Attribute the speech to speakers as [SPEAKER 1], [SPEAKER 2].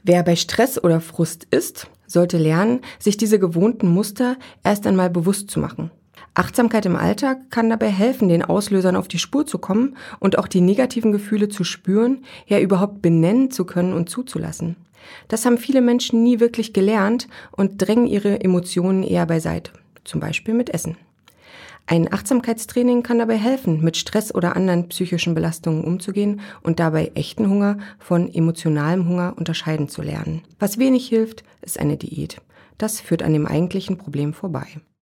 [SPEAKER 1] Wer bei Stress oder Frust ist, sollte lernen, sich diese gewohnten Muster erst einmal bewusst zu machen. Achtsamkeit im Alltag kann dabei helfen, den Auslösern auf die Spur zu kommen und auch die negativen Gefühle zu spüren, ja überhaupt benennen zu können und zuzulassen. Das haben viele Menschen nie wirklich gelernt und drängen ihre Emotionen eher beiseite, zum Beispiel mit Essen. Ein Achtsamkeitstraining kann dabei helfen, mit Stress oder anderen psychischen Belastungen umzugehen und dabei echten Hunger von emotionalem Hunger unterscheiden zu lernen. Was wenig hilft, ist eine Diät. Das führt an dem eigentlichen Problem vorbei.